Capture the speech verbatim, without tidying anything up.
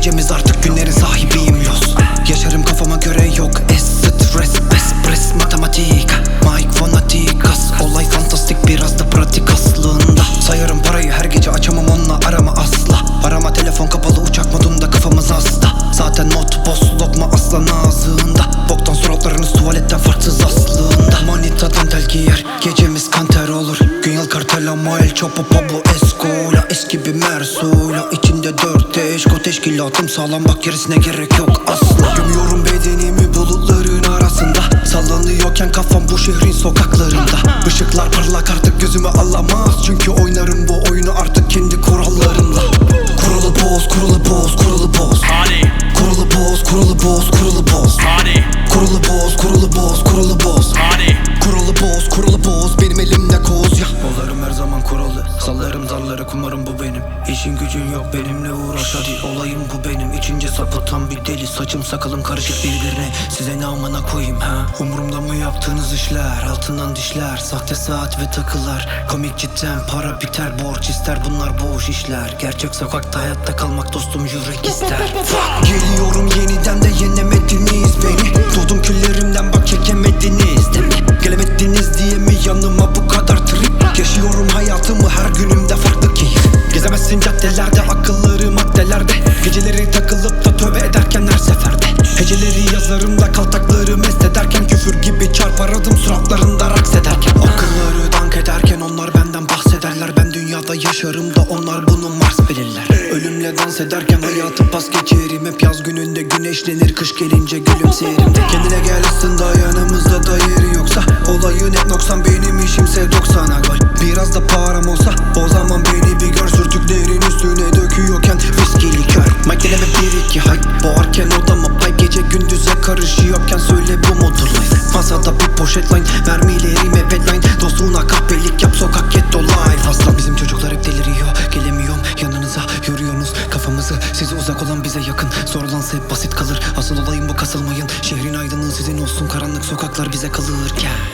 gecemiz artık günlerin sahibiyim los. Yaşarım kafama göre yok es stres espres matematik Mike fanatikas. Olay fantastik biraz da pratik aslında. Sayarım parayı her gece açamam onunla arama asla. Arama telefon kapalı uçak modunda kafamız hasta. Zaten not boss lokma aslan ağzında. Boktan suratlarınız tuvaletten farksız aslında. Manitadan tel giyer gecemiz kanter olur. Gün yıl kartel ama el çapı pabu eskola. Eski bir mersula içinde dört eşko. Teşkilatım sağlam bak gerisine gerek yok asla. Gömüyorum bedenimi bulutların arasında. Sallanıyorken kafam bu şehrin sokaklarında. Işıklar parlak artık gözümü alamaz. Çünkü oynarım bu oyunu artık kendi kurallarımla. Kurulu boz, kurulu boz, kurulu boz. Kurulu boz, kurulu boz, kurulu boz. Kurulu boz, kurulu boz, kurulu boz. Kurulu boz, kurulu boz, benim elimde koz ya. Bozarım her zaman kuralı, sallarım dalları, kumarım bu benim. İşin gücün yok benimle uğraş hadi, olayım bu benim. İçince sapıtan bir deli, saçım sakalım karışık birbirine. Size ne amına koyayım ha? Umurumda mı yaptığınız işler? Altından dişler, sahte saat ve takılar. Komik cidden para biter, borç ister, bunlar boş işler. Gerçek sokakta hayatta kalmak dostum yürek ister. Geliyorum yeniden de yenemediniz beni. Doğdum küllerimden bak çekemediniz değil mi? Gelemediniz diye mi yanıma bu kadar trip? Yaşıyorum hayatımı her günümde farklı keyif. Gezemezsin caddelerde akılları maddelerde. Geceleri takılıp da tövbe ederken her seferde. Heceleri yazarım da kaltakları mest ederken. Küfür gibi çarpar adım suratlarında raks ederken. Akılları dank ederken onlar benden bahsederler. Ben dünyada yaşarım da onlar bunu Mars bilirler. Ölümle dans ederken hayatı pas geçerim. Hep yaz gününde güneşlenir, kış gelince gülümserim de. Kendine gel aslında yanımızda da yeri yoksa. Olayın hep noksan benim işimse doksana gol. Biraz da param olsa o zaman beni bir gör. Sürtüklerin üstüne döküyorken viski likör. Makineme bir iki hay boğarken odama pipe. Gece gündüze karışıyorken söyle bu mudur life? Masada bir poşet line, mermilerime bedline. Dostluğuna kahpelik yap sokak get dolay. Fazla bizim çocuklar hep deliriyor, gelemiyorum yanınıza, yoruyorsunuz kafamızı. Size uzak olan bize yakın, sorulansa hep basit kalır. Asıl olayım bu, kasılmayın, şehrin aydınlığı sizin olsun. Karanlık sokaklar bize kalırken